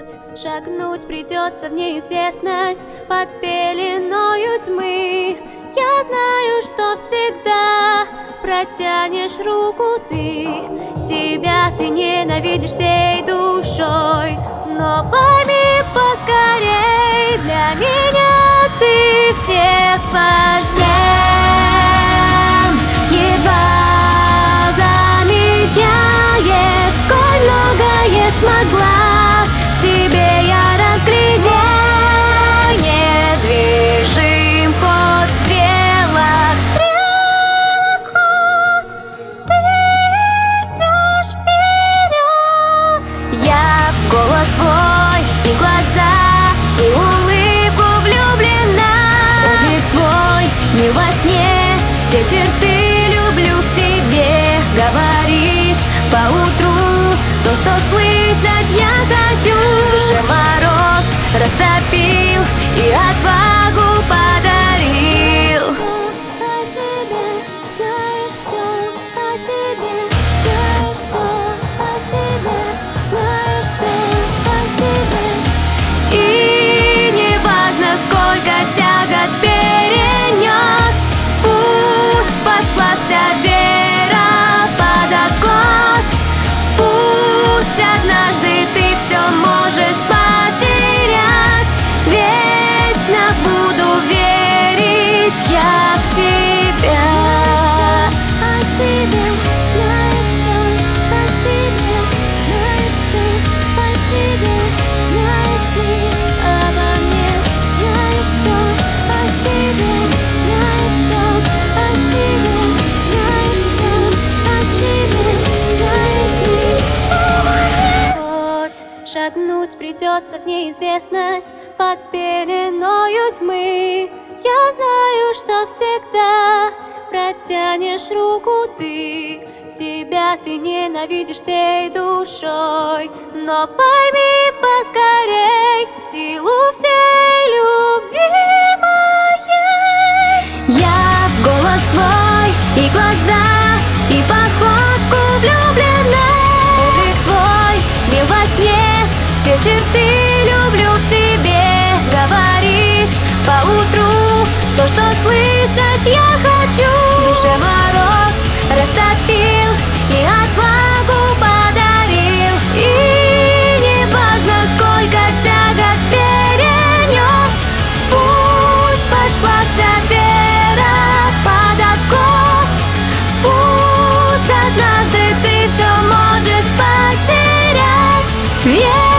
Шагнуть придется в неизвестность под пеленою тьмы. Я знаю, что всегда протянешь руку ты. Себя ты ненавидишь всей душой, но пойми поскорей, для меня ты всех важнее. Едва замечаешь, сколь многое смогла в тебе я разглядеть. Недвижим ход стрелок, ход, ты идешь вперед. Я в голос твой и глаза, и улыбку влюблена. Облик твой мил во сне, все черты люблю в тебе. Говоришь поутру то, что слышать я хочу. В душе мороз растопил и отвагу подарил. О себе знаешь все, о себе знаешь все, о себе знаешь все, о себе. И не важно, сколько тягот перенес, пусть пошла вся вера под откос. Пусть однажды ты все можешь потерять, вечно буду верить я в тебя. Знаешь все о себе, знаешь все о себе, знаешь все о себе, знаешь ли обо мне, знаешь все о себе, знаешь все о себе, знаешь все о себе, знаешь ли обо мне. Хоть шагнуть придется в неизвестность под пеленою тьмы, я знаю, что всегда протянешь руку ты. Себя ты ненавидишь всей душой, но пойми поскорей силу всей любви моей. Я в голос твой и глаза, и походку влюблена. Облик твой мил во сне, все черты люблю в тебе. Говоришь поутру то, что слышать я хочу. В душе мороз растопил и отвагу подарил. И не важно, сколько тягот перенес, пусть пошла вся вера под откос. Пусть однажды ты все можешь потерять.